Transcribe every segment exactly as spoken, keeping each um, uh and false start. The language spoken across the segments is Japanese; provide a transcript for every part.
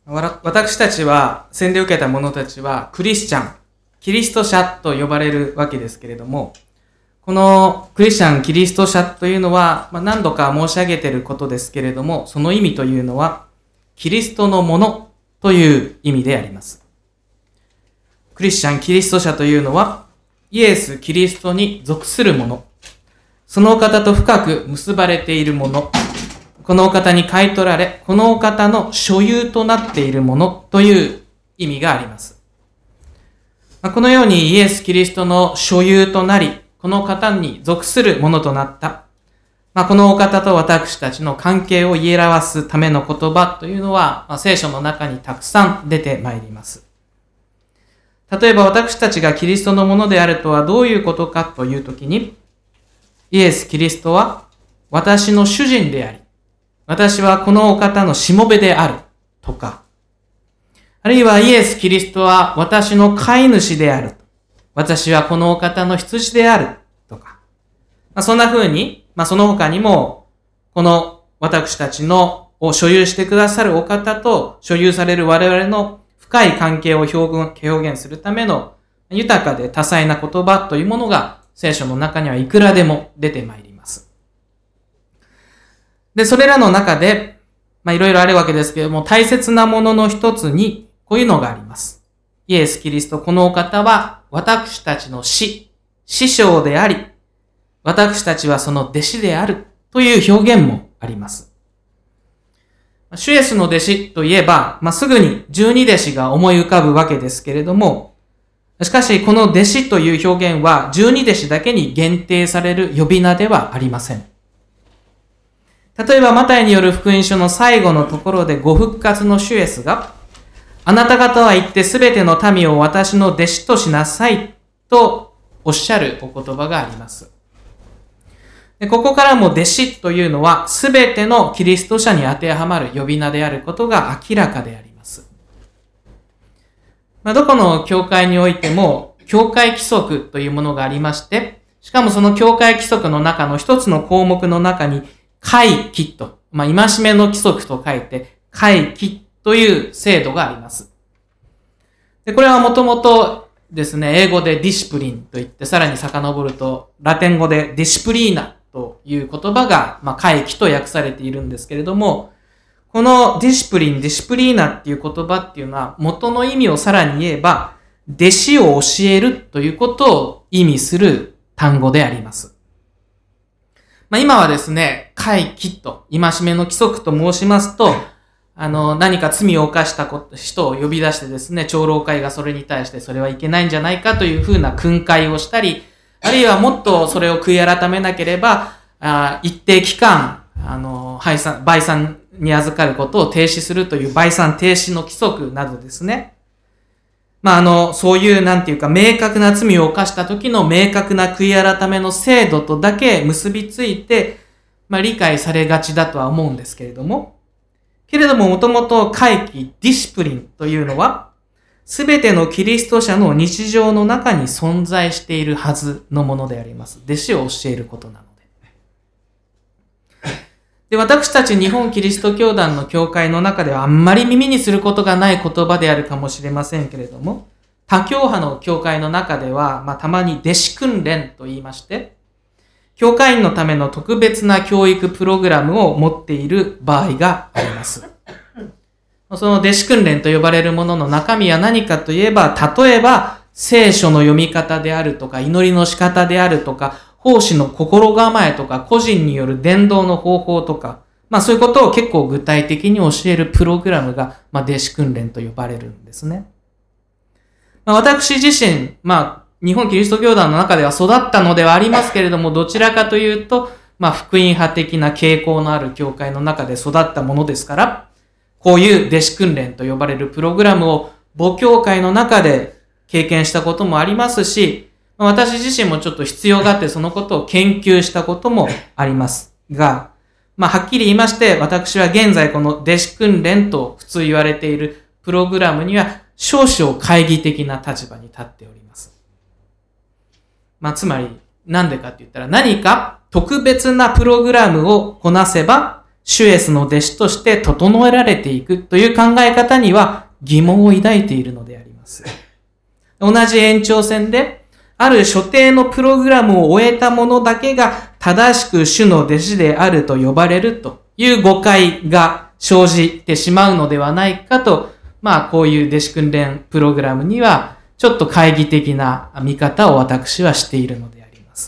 わ私たちは、洗礼を受けた者たちは、クリスチャン、キリスト者と呼ばれるわけですけれども、このクリスチャン、キリスト者というのは、まあ、何度か申し上げていることですけれども、その意味というのは、キリストのものという意味であります。クリスチャン、キリスト者というのは、イエス・キリストに属するもの、そのお方と深く結ばれているもの、このお方に買い取られ、このお方の所有となっているものという意味があります。このようにイエス・キリストの所有となり、この方に属するものとなった、まあ、このお方と私たちの関係を言い表すための言葉というのは、まあ、聖書の中にたくさん出てまいります。例えば私たちがキリストのものであるとはどういうことかというときに、イエス・キリストは私の主人であり、私はこのお方のしもべであるとか、あるいはイエス・キリストは私の飼い主である。私はこのお方の羊であるとか、まあ、そんな風に、まあ、その他にも、この私たちのを所有してくださるお方と所有される我々の深い関係を表現、表現するための豊かで多彩な言葉というものが聖書の中にはいくらでも出てまいります。で、それらの中で、まあいろいろあるわけですけれども、大切なものの一つにこういうのがあります。イエス・キリスト、このお方は私たちの師、師匠であり、私たちはその弟子であるという表現もあります。主イエスの弟子といえば、まあ、すぐに十二弟子が思い浮かぶわけですけれども、しかしこの弟子という表現は十二弟子だけに限定される呼び名ではありません。例えばマタイによる福音書の最後のところでご復活の主イエスが、あなた方は行ってすべての民を私の弟子としなさいとおっしゃるお言葉があります。でここからも弟子というのはすべてのキリスト者に当てはまる呼び名であることが明らかであります。まあ、どこの教会においても教会規則というものがありまして、しかもその教会規則の中の一つの項目の中に戒規と、まあ、戒めの規則と書いて戒規という制度があります。でこれはもともとですね、英語でディシプリンといって、さらに遡るとラテン語でディシプリーナという言葉が、まあ、戒規と訳されているんですけれども、このディシプリン、ディシプリーナっていう言葉っていうのは、元の意味をさらに言えば、弟子を教えるということを意味する単語であります。まあ、今はですね、戒規と、戒めの規則と申しますと、あの、何か罪を犯した人を呼び出してですね、長老会がそれに対してそれはいけないんじゃないかというふうな訓戒をしたり、あるいはもっとそれを悔い改めなければ、あ一定期間、あの、廃産、売産に預かることを停止するという売産停止の規則などですね。まあ、あの、そういう、なんていうか、明確な罪を犯した時の明確な悔い改めの制度とだけ結びついて、まあ、理解されがちだとは思うんですけれども、けれども、もともと戒規、ディシプリンというのは、すべてのキリスト者の日常の中に存在しているはずのものであります。弟子を教えることなので。で、私たち日本キリスト教団の教会の中ではあんまり耳にすることがない言葉であるかもしれませんけれども、他教派の教会の中では、まあ、たまに弟子訓練と言いまして、教会員のための特別な教育プログラムを持っている場合があります。その弟子訓練と呼ばれるものの中身は何かといえば、例えば聖書の読み方であるとか、祈りの仕方であるとか、奉仕の心構えとか、個人による伝道の方法とか、まあそういうことを結構具体的に教えるプログラムが、まあ弟子訓練と呼ばれるんですね。まあ、私自身、まあ日本キリスト教団の中では育ったのではありますけれども、どちらかというと、まあ福音派的な傾向のある教会の中で育ったものですから、こういう弟子訓練と呼ばれるプログラムを母教会の中で経験したこともありますし、私自身もちょっと必要があってそのことを研究したこともありますが、まあはっきり言いまして、私は現在この弟子訓練と普通言われているプログラムには少々懐疑的な立場に立っております。まあつまりなんでかって言ったら、何か特別なプログラムをこなせば主イエスの弟子として整えられていくという考え方には疑問を抱いているのであります。同じ延長線で、ある所定のプログラムを終えた者だけが正しく主の弟子であると呼ばれるという誤解が生じてしまうのではないかと、まあこういう弟子訓練プログラムにはちょっと懐疑的な見方を私はしているのであります。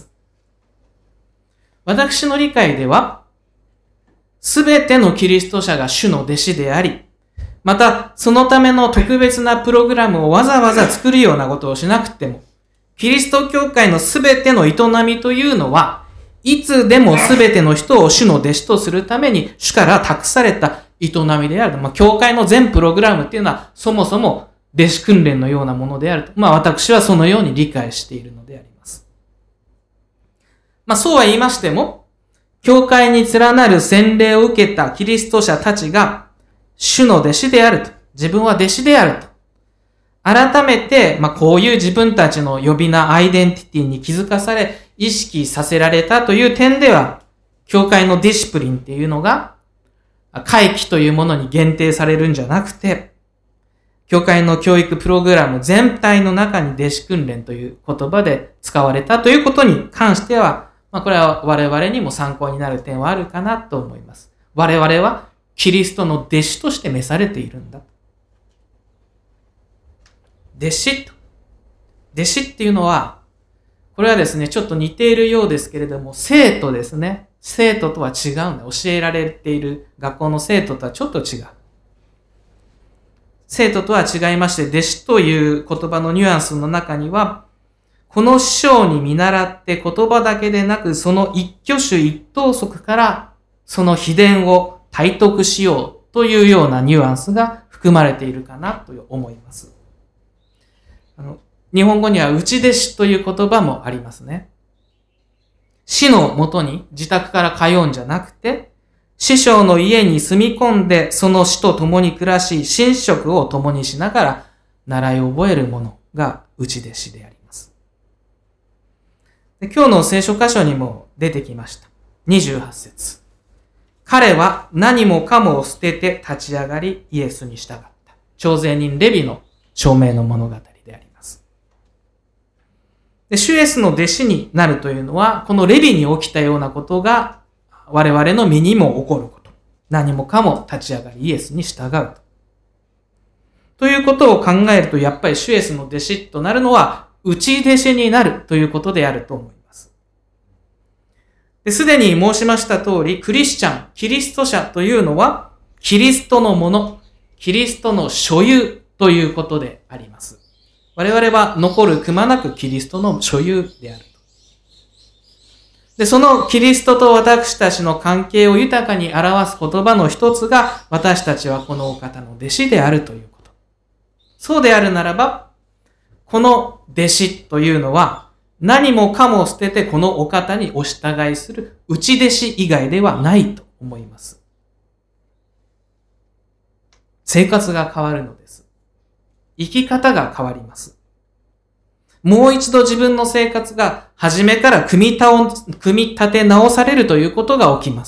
私の理解では、すべてのキリスト者が主の弟子であり、またそのための特別なプログラムをわざわざ作るようなことをしなくても、キリスト教会のすべての営みというのは、いつでもすべての人を主の弟子とするために主から託された営みである。まあ、教会の全プログラムっていうのはそもそも弟子訓練のようなものであると。まあ私はそのように理解しているのであります。まあそうは言いましても、教会に連なる洗礼を受けたキリスト者たちが主の弟子であると。自分は弟子であると。改めて、まあこういう自分たちの呼び名、アイデンティティに気づかされ、意識させられたという点では、教会のディシプリンっていうのが、会期というものに限定されるんじゃなくて、教会の教育プログラム全体の中に弟子訓練という言葉で使われたということに関しては、まあこれは我々にも参考になる点はあるかなと思います。我々はキリストの弟子として召されているんだ。弟子と。弟子っていうのは、これはですね、ちょっと似ているようですけれども、生徒ですね。生徒とは違うんだ。教えられている学校の生徒とはちょっと違う。生徒とは違いまして、弟子という言葉のニュアンスの中には、この師匠に見習って言葉だけでなく、その一挙手一投足からその秘伝を体得しようというようなニュアンスが含まれているかなと思います。あの日本語には内弟子という言葉もありますね。師のもとに自宅から通うんじゃなくて、師匠の家に住み込んでその師と共に暮らし、寝食を共にしながら習い覚えるものが内弟子であります。で、今日の聖書箇所にも出てきました。にじゅうはち節。彼は何もかもを捨てて立ち上がりイエスに従った。徴税人レビの証明の物語であります。で、主イエスの弟子になるというのは、このレビに起きたようなことが我々の身にも起こること。何もかも立ち上がりイエスに従うと。ということを考えると、やっぱり主イエスの弟子となるのは、内弟子になるということであると思います。で、すでに申しました通り、クリスチャン、キリスト者というのは、キリストのもの、キリストの所有ということであります。我々は残るくまなくキリストの所有であると。で、そのキリストと私たちの関係を豊かに表す言葉の一つが、私たちはこのお方の弟子であるということ。そうであるならば、この弟子というのは、何もかも捨ててこのお方にお従いする内弟子以外ではないと思います。生活が変わるのです。生き方が変わります。もう一度自分の生活が初めから組み倒、組み立て直されるということが起きます。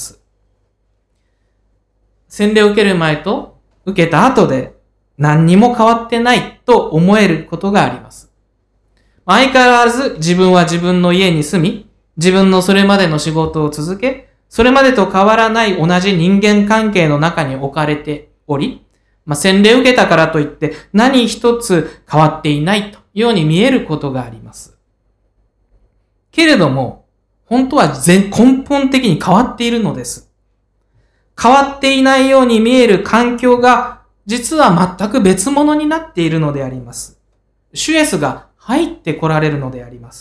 洗礼を受ける前と受けた後で何にも変わってないと思えることがあります。相変わらず自分は自分の家に住み、自分のそれまでの仕事を続け、それまでと変わらない同じ人間関係の中に置かれており、まあ、洗礼を受けたからといって何一つ変わっていないというように見えることがあります。けれども、本当は全根本的に変わっているのです。変わっていないように見える環境が実は全く別物になっているのであります。主イエスが入って来られるのであります。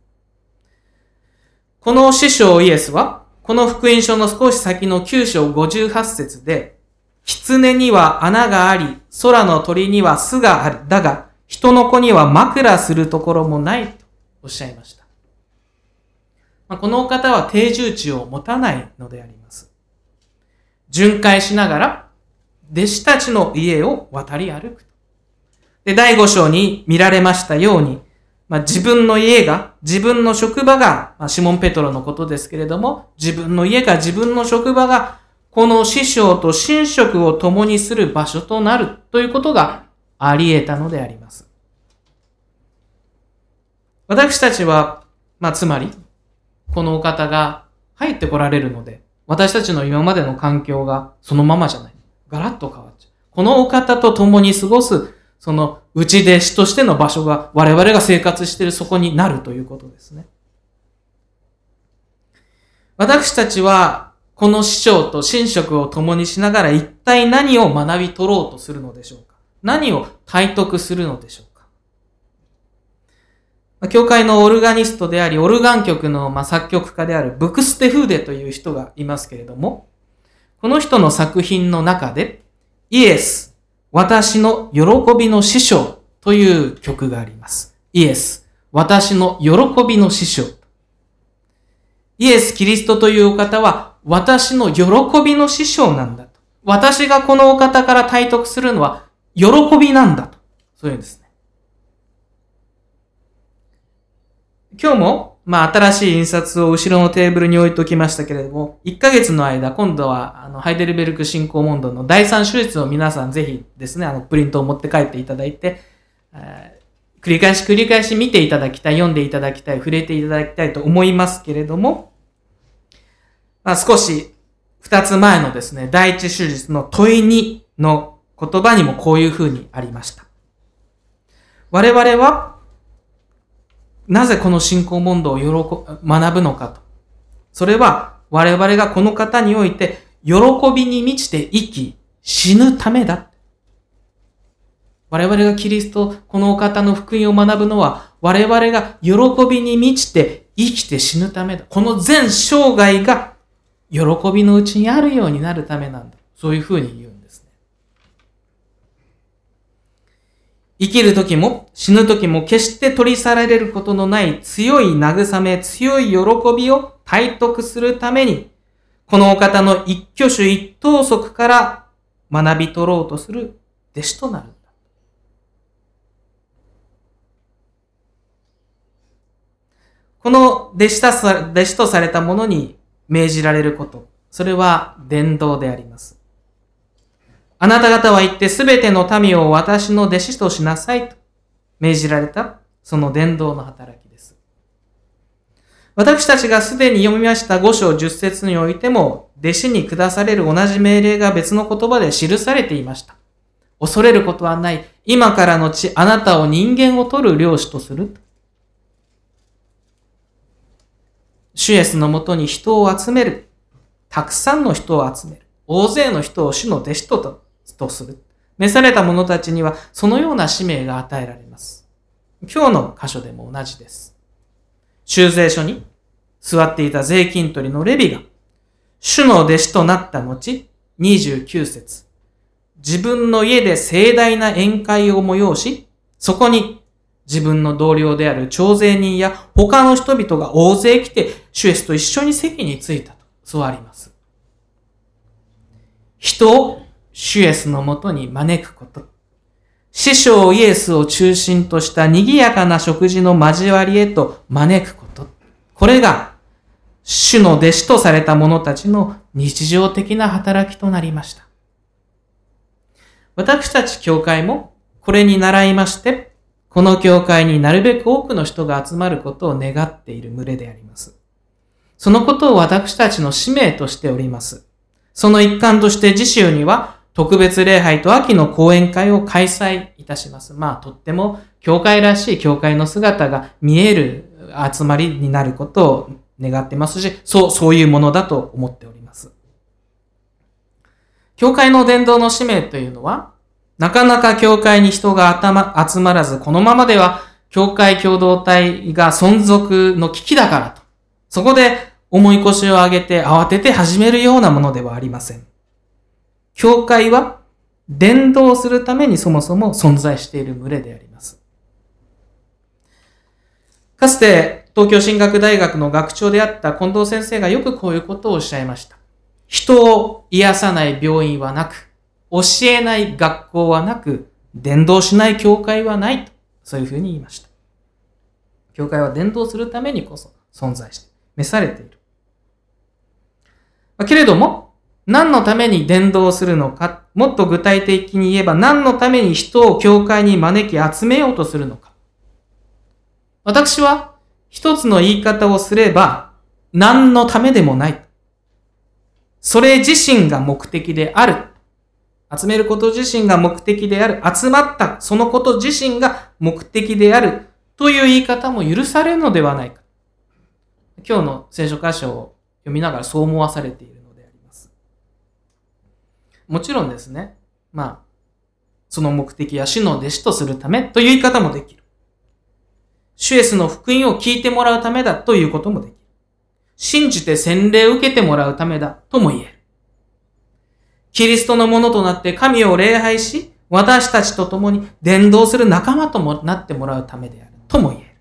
この師匠イエスは、この福音書の少し先のきゅう章ごじゅうはち節で、狐には穴があり、空の鳥には巣がある。だが、人の子には枕するところもないとおっしゃいました。まあ、このお方は定住地を持たないのであります。巡回しながら、弟子たちの家を渡り歩くと。で、だいご章に見られましたように、まあ、自分の家が、自分の職場が、まあ、シモン・ペトロのことですけれども、自分の家が、自分の職場が、 この師匠と寝食を共にする場所となるということがあり得たのであります。私たちは、まあ、つまり、このお方が入ってこられるので、私たちの今までの環境がそのままじゃない。ガラッと変わっちゃう。このお方と共に過ごす、その内弟子としての場所が我々が生活しているそこになるということですね。私たちは、この師匠と寝食を共にしながら一体何を学び取ろうとするのでしょうか。何を体得するのでしょうか。教会のオルガニストであり、オルガン曲のまあ作曲家であるブクステフーデという人がいますけれども、この人の作品の中で、イエス、私の喜びの師匠という曲があります。イエス、私の喜びの師匠。イエス・キリストというお方は、私の喜びの師匠なんだと。私がこのお方から体得するのは、喜びなんだと。そういうんですね。今日も、まあ、新しい印刷を後ろのテーブルに置いておきましたけれども、いっかげつの間、今度は、あの、ハイデルベルク信仰問答のだいさん手術を皆さんぜひですね、あの、プリントを持って帰っていただいて、繰り返し繰り返し見ていただきたい、読んでいただきたい、触れていただきたいと思いますけれども、まあ、少し、二つ前のですね、第一手術の問いにの言葉にもこういうふうにありました。我々は、なぜこの信仰問答を喜学ぶのかと。それは我々がこの方において喜びに満ちて生き死ぬためだ。我々がキリスト、このお方の福音を学ぶのは我々が喜びに満ちて生きて死ぬためだ。この全生涯が喜びのうちにあるようになるためなんだ。そういうふうに言うんですね。生きる時も死ぬ時も決して取り去られることのない強い慰め、強い喜びを体得するために、このお方の一挙手一投足から学び取ろうとする弟子となるんだ。この弟子さ、弟子とされた者に命じられること、それは伝道であります。あなた方は行ってすべての民を私の弟子としなさいと命じられた、その伝道の働きです。私たちがすでに読みました五章十節においても、弟子に下される同じ命令が別の言葉で記されていました。恐れることはない。今からのち、あなたを人間を取る漁師とする。主イエスのもとに人を集める。たくさんの人を集める。大勢の人を主の弟子とととする。召された者たちにはそのような使命が与えられます。今日の箇所でも同じです。修税所に座っていた税金取りのレビが、主の弟子となった後、にじゅうきゅう節。自分の家で盛大な宴会を催し、そこに自分の同僚である徴税人や他の人々が大勢来て、主イエスと一緒に席に着いたと、そうあります。人を主イエスのもとに招くこと。師匠イエスを中心とした賑やかな食事の交わりへと招くこと。これが主の弟子とされた者たちの日常的な働きとなりました。私たち教会もこれに倣いまして、この教会になるべく多くの人が集まることを願っている群れであります。そのことを私たちの使命としております。その一環として次週には特別礼拝と秋の講演会を開催いたします。まあとっても教会らしい教会の姿が見える集まりになることを願ってますし、そう、そういうものだと思っております。教会の伝道の使命というのは、なかなか教会に人が集まらず、このままでは教会共同体が存続の危機だからと。そこで重い腰を上げて慌てて始めるようなものではありません。教会は伝道するためにそもそも存在している群れであります。かつて東京進学大学の学長であった近藤先生がよくこういうことをおっしゃいました。人を癒さない病院はなく、教えない学校はなく、伝道しない教会はないと、そういうふうに言いました。教会は伝道するためにこそ存在して、召されている。けれども、 何のために伝道するのか、もっと具体的に言えば何のために人を教会に招き集めようとするのか。私は一つの言い方をすれば何のためでもない。それ自身が目的である。集めること自身が目的である。集まったそのこと自身が目的であるという言い方も許されるのではないか。今日の聖書箇所を読みながらそう思わされているのであります。もちろんですね、まあ、その目的は主の弟子とするためという言い方もできる。主イエスの福音を聞いてもらうためだということもできる。信じて洗礼を受けてもらうためだとも言える。キリストのものとなって神を礼拝し、私たちと共に伝道する仲間ともなってもらうためであるとも言える。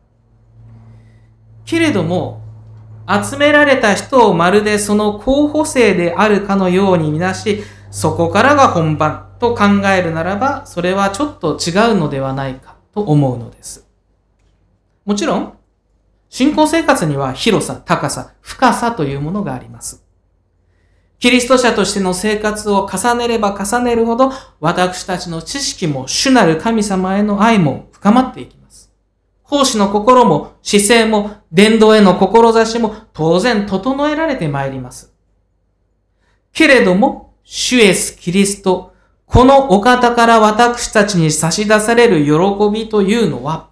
けれども、集められた人をまるでその候補生であるかのように見なし、そこからが本番と考えるならば、それはちょっと違うのではないかと思うのです。もちろん、信仰生活には広さ、高さ、深さというものがあります。キリスト者としての生活を重ねれば重ねるほど、私たちの知識も主なる神様への愛も深まっていきます。奉仕の心も姿勢も伝道への志も当然整えられてまいります。けれども、主イエスキリスト、このお方から私たちに差し出される喜びというのは、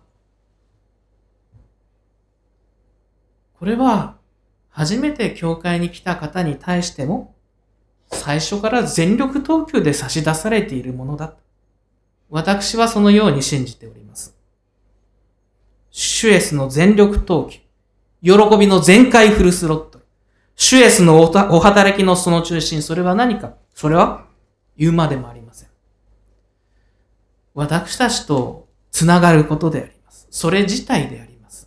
これは初めて教会に来た方に対しても最初から全力投球で差し出されているものだ。私はそのように信じております。主イエスの全力投球、喜びの全開フルスロットル、主イエスのお働きのその中心、それは何か？それは言うまでもありません。私たちとつながることであります。それ自体であります。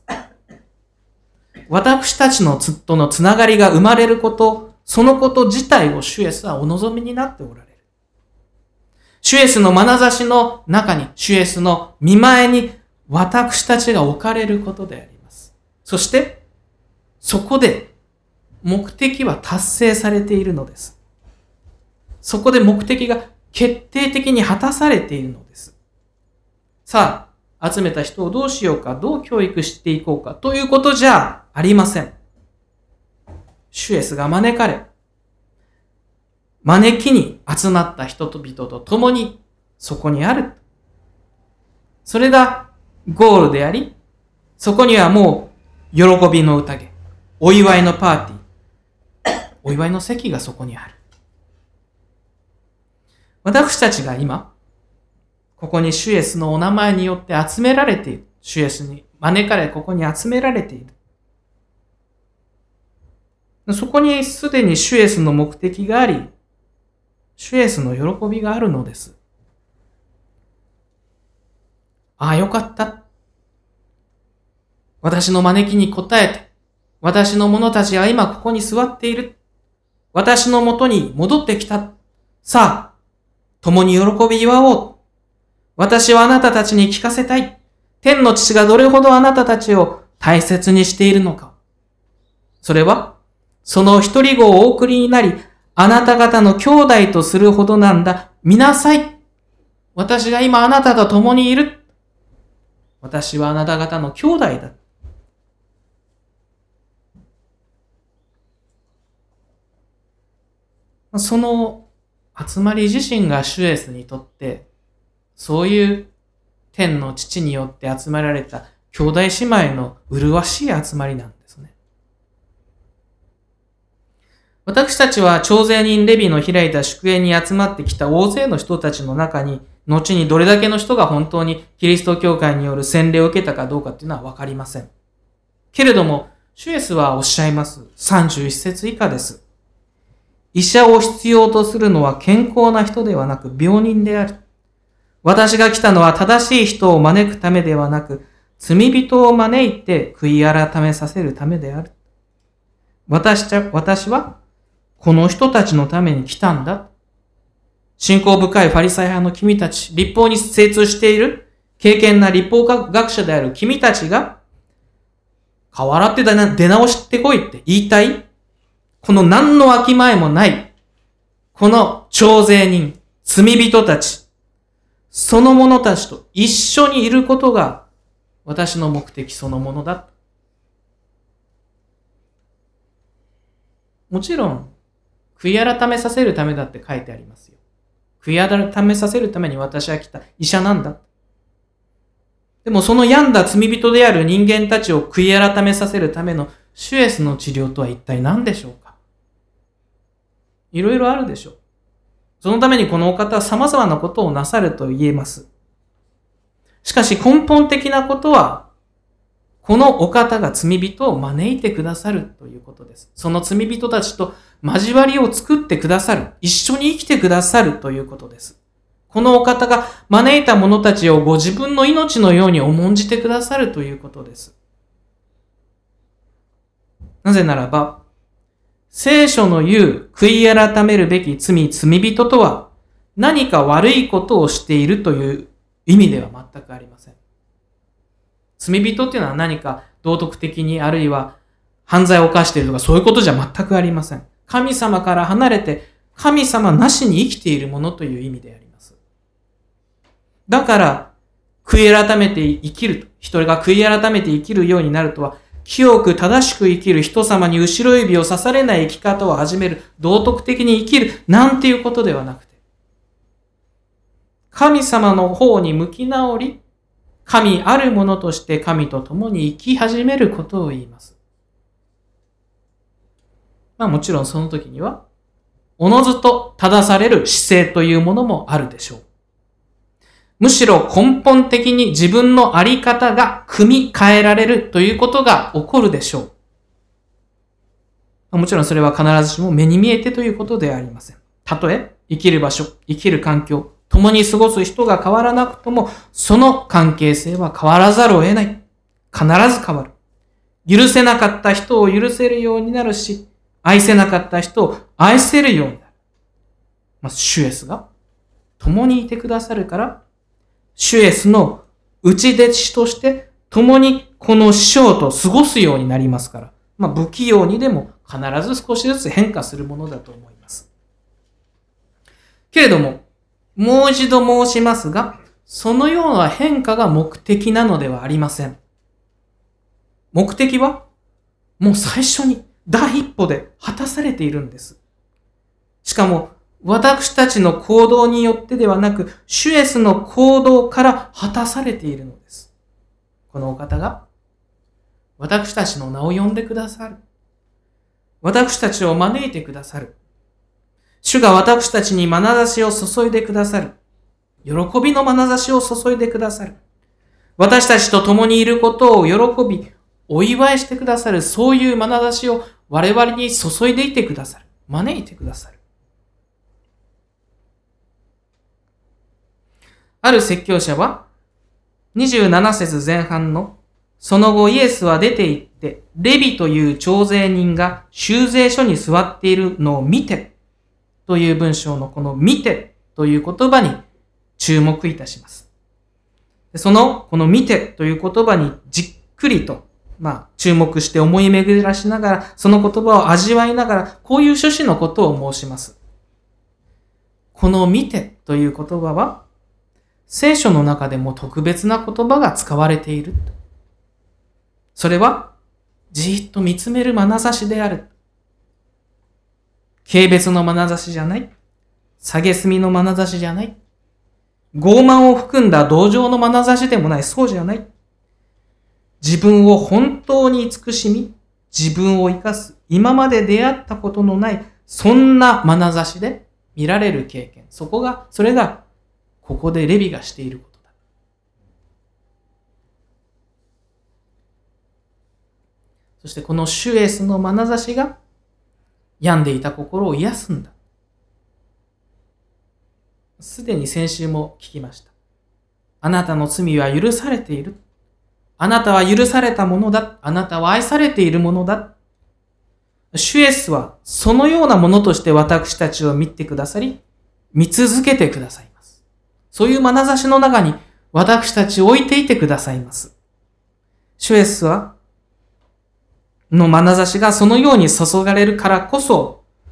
私たちのつとのつながりが生まれること、そのこと自体を主イエスはお望みになっておられる。主イエスの眼差しの中に、主イエスの見前に私たちが置かれることであります。そして、そこで目的は達成されているのです。そこで目的が決定的に果たされているのです。さあ、集めた人をどうしようか、どう教育していこうかということじゃありません。主イエスが招かれ、招きに集まった人々と共にそこにある。それがゴールであり、そこにはもう喜びの宴、お祝いのパーティー、お祝いの席がそこにある。私たちが今、ここに主イエスのお名前によって集められている。主イエスに招かれ、ここに集められている。そこにすでに主イエスの目的があり、主イエスの喜びがあるのです。ああ、よかった。私の招きに応えて、私の者たちは今ここに座っている。私のもとに戻ってきた。さあ、共に喜び祝おう。私はあなたたちに聞かせたい。天の父がどれほどあなたたちを大切にしているのか。それは、その一人子をお送りになり、あなた方の兄弟とするほどなんだ。見なさい。私が今あなたと共にいる。私はあなた方の兄弟だ。その集まり自身が主イエスにとって、そういう天の父によって集められた兄弟姉妹の麗しい集まりなんですね。私たちは徴税人レビの開いた祝宴に集まってきた大勢の人たちの中に、後にどれだけの人が本当にキリスト教会による洗礼を受けたかどうかっていうのはわかりません。けれども、主イエスはおっしゃいます。さんじゅういち節以下です。医者を必要とするのは健康な人ではなく病人である。私が来たのは正しい人を招くためではなく、罪人を招いて悔い改めさせるためである。私た、私はこの人たちのために来たんだ。信仰深いファリサイ派の君たち、律法に精通している敬虔な律法学者である君たちが、顔洗って出直してこいって言いたい。この何のわきまえもないこの徴税人、罪人たち、その者たちと一緒にいることが私の目的そのものだ。もちろん、悔い改めさせるためだって書いてありますよ。悔い改めさせるために私は来た医者なんだ。でもその病んだ罪人である人間たちを悔い改めさせるための主イエスの治療とは一体何でしょうか？いろいろあるでしょう。そのためにこのお方は様々なことをなさると言えます。しかし根本的なことは、このお方が罪人を招いてくださるということです。その罪人たちと交わりを作ってくださる。一緒に生きてくださるということです。このお方が招いた者たちをご自分の命のように重んじてくださるということです。なぜならば、聖書の言う悔い改めるべき罪、罪人とは何か悪いことをしているという意味では全くありません。罪人っていうのは何か道徳的にあるいは犯罪を犯しているとかそういうことじゃ全くありません。神様から離れて神様なしに生きているものという意味であります。だから、悔い改めて生きると、人が悔い改めて生きるようになるとは、清く正しく生きる人様に後ろ指を刺されない生き方を始める、道徳的に生きる、なんていうことではなくて、神様の方に向き直り、神あるものとして神と共に生き始めることを言います。まあもちろんその時には、おのずと正される姿勢というものもあるでしょう。むしろ根本的に自分のあり方が組み替えられるということが起こるでしょう。もちろんそれは必ずしも目に見えてということではありません。たとえ生きる場所、生きる環境、共に過ごす人が変わらなくとも、その関係性は変わらざるを得ない。必ず変わる。許せなかった人を許せるようになるし、愛せなかった人を愛せるようになる。まあ、主イエスが共にいてくださるから、主イエスの内弟子として共にこの師匠と過ごすようになりますから、まあ不器用にでも必ず少しずつ変化するものだと思います。けれども、もう一度申しますが、そのような変化が目的なのではありません。目的はもう最初に第一歩で果たされているんです。しかも、私たちの行動によってではなく、主イエスの行動から果たされているのです。このお方が、私たちの名を呼んでくださる。私たちを招いてくださる。主が私たちに眼差しを注いでくださる。喜びの眼差しを注いでくださる。私たちと共にいることを喜び、お祝いしてくださる。そういう眼差しを我々に注いでいてくださる。招いてくださる。ある説教者は、にじゅうなな節前半の、その後イエスは出て行って、レビという徴税人が修税所に座っているのを見て、という文章のこの見てという言葉に注目いたします。その、この見てという言葉にじっくりと、まあ、注目して思い巡らしながら、その言葉を味わいながら、こういう趣旨のことを申します。この見てという言葉は、聖書の中でも特別な言葉が使われている。それは、じーっと見つめる眼差しである。軽蔑の眼差しじゃない。蔑みの眼差しじゃない。傲慢を含んだ同情の眼差しでもない。そうじゃない。自分を本当に慈しみ、自分を生かす、今まで出会ったことのない、そんな眼差しで見られる経験。そこが、それが、ここでレビがしていることだ。そしてこの主イエスの眼差しが病んでいた心を癒すんだ。すでに先週も聞きました。あなたの罪は許されている。あなたは許されたものだ。あなたは愛されているものだ。主イエスはそのようなものとして私たちを見てくださり、見続けてくださいます。そういう眼差しの中に私たちを置いていてくださいます。主イエスは、の眼差しがそのように注がれるからこそ、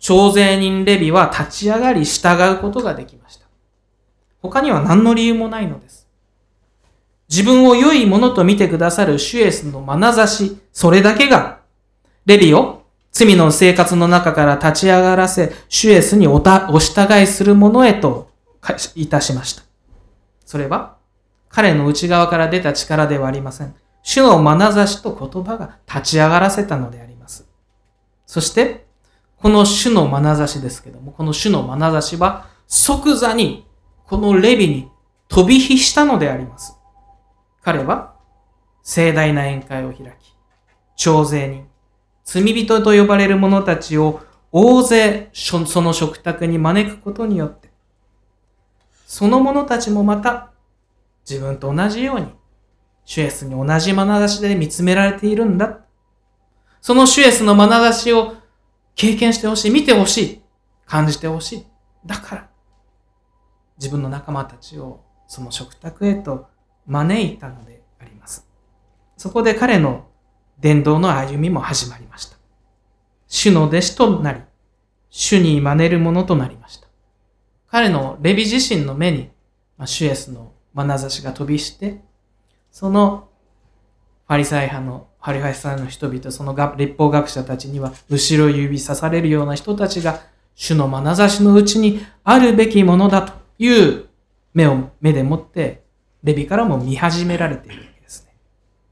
徴税人レビは立ち上がり従うことができました。他には何の理由もないのです。自分を良いものと見てくださる主イエスの眼差し、それだけが、レビを罪の生活の中から立ち上がらせ、主イエスにおたお従いするものへといたしました。それは、彼の内側から出た力ではありません。主の眼差しと言葉が立ち上がらせたのであります。そして、この主の眼差しですけども、この主の眼差しは即座にこのレビに飛び火したのであります。彼は盛大な宴会を開き、徴税人、罪人と呼ばれる者たちを大勢その食卓に招くことによって、その者たちもまた自分と同じように主イエスに同じ眼差しで見つめられているんだ。その主イエスの眼差しを経験してほしい、見てほしい、感じてほしい。だから、自分の仲間たちをその食卓へと招いたのであります。そこで彼の伝道の歩みも始まりました。主の弟子となり、主に真似るものとなりました。彼のレビ自身の目に、主イエスの眼差しが飛びして、そのファリサイ派のファリサイ派の人々、その律法学者たちには後ろ指さされるような人たちが主の眼差しのうちにあるべきものだという目を目でもってレビからも見始められているわけですね。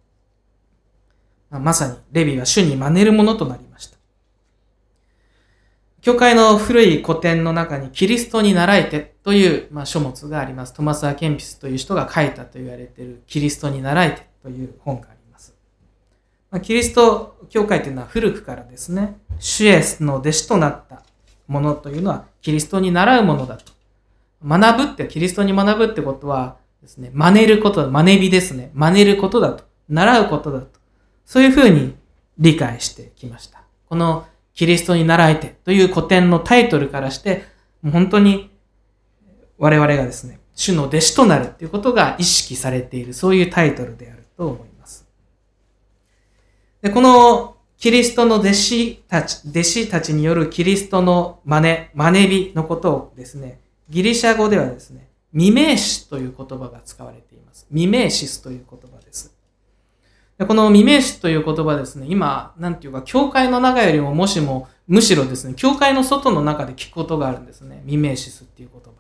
まさにレビは主に真似るものとなりました。教会の古い古典の中にキリストに倣えてという、まあ、書物があります。トマス・アケンピスという人が書いたと言われているキリストに倣えてという本があります。まあ、キリスト教会というのは古くからですね、主イエスの弟子となったものというのはキリストに習うものだと。学ぶって、キリストに学ぶってことはですね、真似ることだ、真似びですね。真似ることだと。習うことだと。そういうふうに理解してきました。このキリストに習えてという古典のタイトルからして、もう本当に我々がですね、主の弟子となるということが意識されている、そういうタイトルであると思います。で、このキリストの弟子たち、弟子たちによるキリストの真似、真似びのことをですね、ギリシャ語ではですね、ミメーシという言葉が使われています。ミメーシスという言葉です。でこのミメーシという言葉ですね、今、なんていうか、教会の中よりももしも、むしろですね、教会の外の中で聞くことがあるんですね。ミメーシスっていう言葉。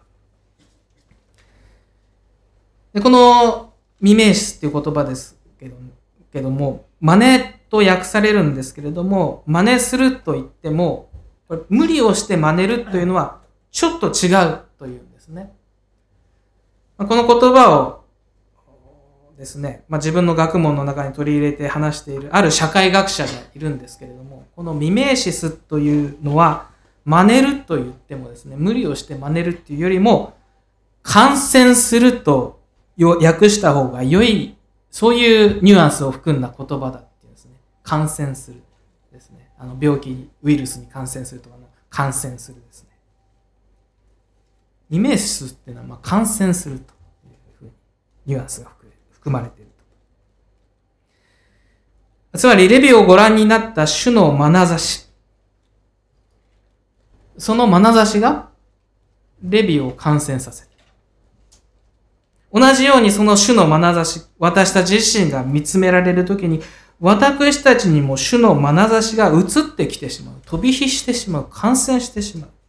でこのミメーシスっていう言葉ですけど、けども、真似と訳されるんですけれども、真似すると言っても、無理をして真似るというのは、ちょっと違うというんですね。この言葉をですね、まあ、自分の学問の中に取り入れて話しているある社会学者がいるんですけれども、このミメーシスというのは真似ると言ってもですね、無理をして真似るっていうよりも感染すると訳した方が良い、そういうニュアンスを含んだ言葉だっていうんですね。感染するですね。あの病気、ウイルスに感染するとかの感染するですね。ミメーシスっていうのはまあ感染するというふうにニュアンスが含まれていると。つまりレビをご覧になった主の眼差し、その眼差しがレビを感染させて、同じようにその主の眼差し、私たち自身が見つめられるときに、私たちにも主の眼差しが移ってきてしまう、飛び火してしまう、感染してしまう。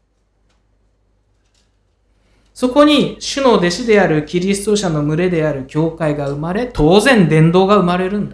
そこに主の弟子であるキリスト者の群れである教会が生まれ、当然伝道が生まれるんだ。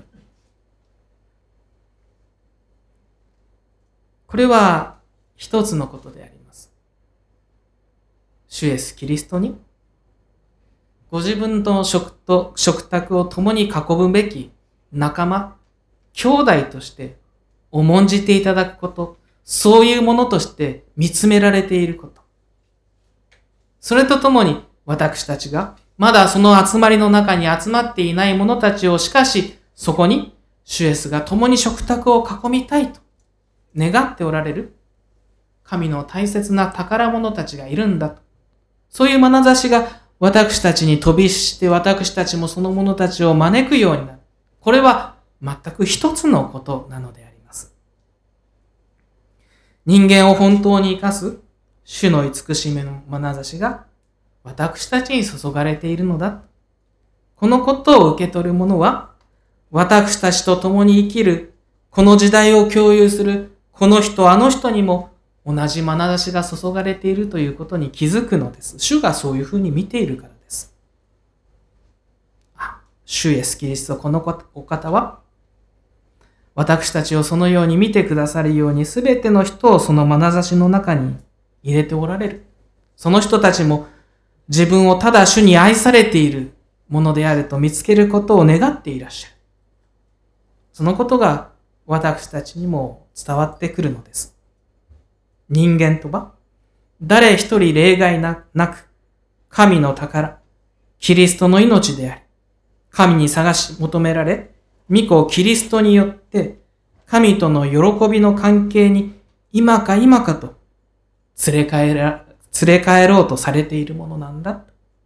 これは一つのことであります。主イエスキリストにご自分と食と食卓を共に囲むべき仲間、兄弟として重んじていただくこと、そういうものとして見つめられていること。それとともに私たちがまだその集まりの中に集まっていない者たちをしかしそこに主イエスが共に食卓を囲みたいと願っておられる神の大切な宝物たちがいるんだと。そういう眼差しが私たちに飛びして私たちもその者たちを招くようになる。これは全く一つのことなのであります。 人間を本当に生かす主の慈しみの眼差しが私たちに注がれているのだ。このことを受け取る者は、私たちと共に生きる、この時代を共有する、この人、あの人にも同じ眼差しが注がれているということに気づくのです。主がそういうふうに見ているからです。あ、主イエスキリスト、このお方は、私たちをそのように見てくださるように、すべての人をその眼差しの中に入れておられる。その人たちも自分をただ主に愛されているものであると見つけることを願っていらっしゃる。そのことが私たちにも伝わってくるのです。人間とは、誰一人例外なく、神の宝、キリストの命であり、神に探し求められ、御子キリストによって、神との喜びの関係に今か今かと連れ帰ら、連れ帰ろうとされているものなんだ。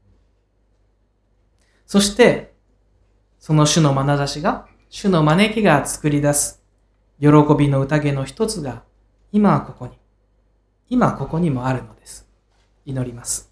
そして、その主の眼差しが、主の招きが作り出す喜びの宴の一つが、今はここに、今ここにもあるのです。祈ります。